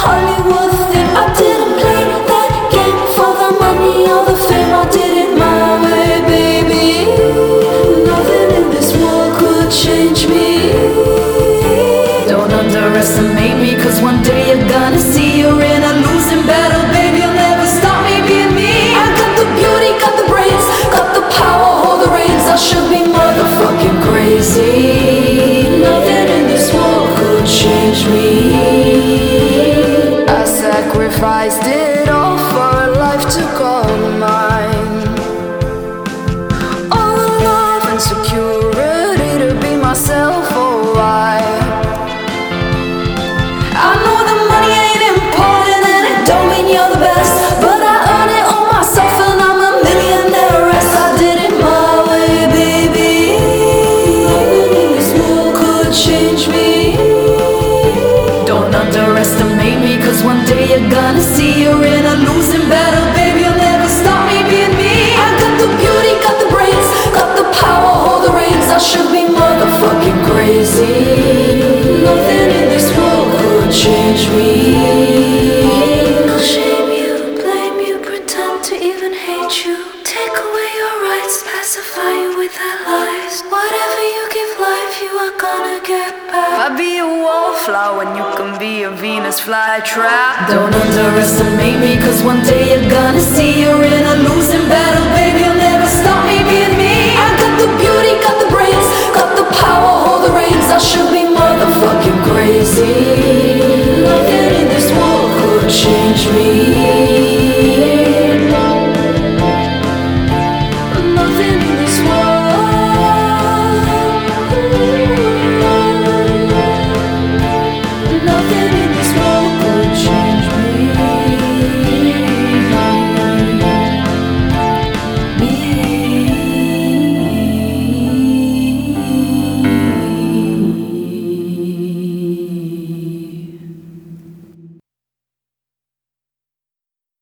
Hollywood thing. I didn't play that game for the money or the fame. I did it my way, baby. Nothing in this world could change me. Don't underestimate me, cause one day you're gonna see you're in a losing battle, baby. You'll never stop me being me. I got the beauty, got the brains, got the power, hold the reins. I should be motherfucking crazy. Nothing in this world could change me. I sacrificed it all for a life to call mine. All the love and security to be myself, oh why? I know the money ain't important and it don't mean you're the best, but I earn it all myself and I'm a millionaire. I did it my way, baby. Nothing in this world could change me. Don't underestimate me, cause one day you're gonna see you're in a losing battle, baby. You'll never stop me being me. I got the beauty, got the brains, got the power, hold the reins. I should be motherfucking crazy. Nothing in this world could change me. I'll shame you, blame you, pretend to even hate you, take away your rights, pacify you with their lies. Whatever you give life, you are gonna get back. I'll be a wallflower and you can be a Venus flytrap. Don't underestimate me, cause one day you're gonna see you're in a losing battle, baby. You'll never stop me being me. I got the beauty, got the brains, got the power.